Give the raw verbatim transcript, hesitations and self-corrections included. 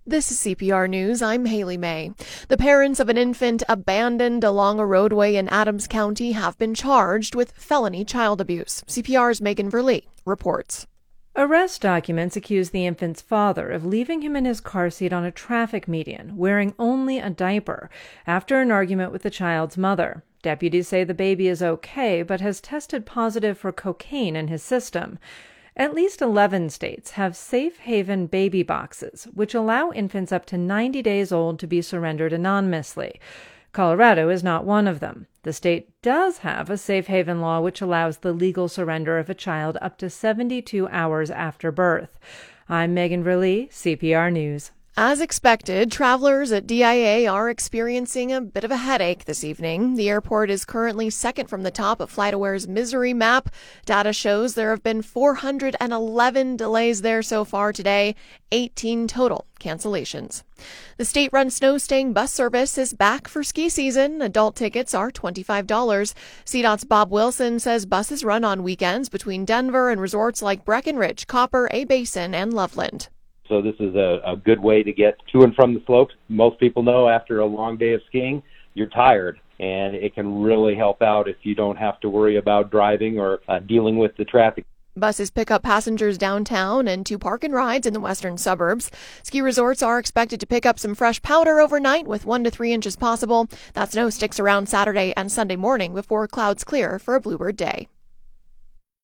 This is C P R News. I'm Haley May. The parents of an infant abandoned along a roadway in Adams County have been charged with felony child abuse. C P R's Megan Verlee reports. Arrest documents accuse the infant's father of leaving him in his car seat on a traffic median, wearing only a diaper, after an argument with the child's mother. Deputies say the baby is okay, but has tested positive for cocaine in his system. At least eleven states have safe haven baby boxes, which allow infants up to ninety days old to be surrendered anonymously. Colorado is not one of them. The state does have a safe haven law which allows the legal surrender of a child up to seventy-two hours after birth. I'm Megan Verlee, C P R News. As expected, travelers at D I A are experiencing a bit of a headache this evening. The airport is currently second from the top of FlightAware's misery map. Data shows there have been four hundred eleven delays there so far today, eighteen total cancellations. The state-run snow-staying bus service is back for ski season. Adult tickets are twenty-five dollars. C DOT's Bob Wilson says buses run on weekends between Denver and resorts like Breckenridge, Copper, A-Basin, and Loveland. So this is a, a good way to get to and from the slopes. Most people know after a long day of skiing, you're tired, and it can really help out if you don't have to worry about driving or uh, dealing with the traffic. Buses pick up passengers downtown and to park and rides in the western suburbs. Ski resorts are expected to pick up some fresh powder overnight with one to three inches possible. That snow sticks around Saturday and Sunday morning before clouds clear for a bluebird day.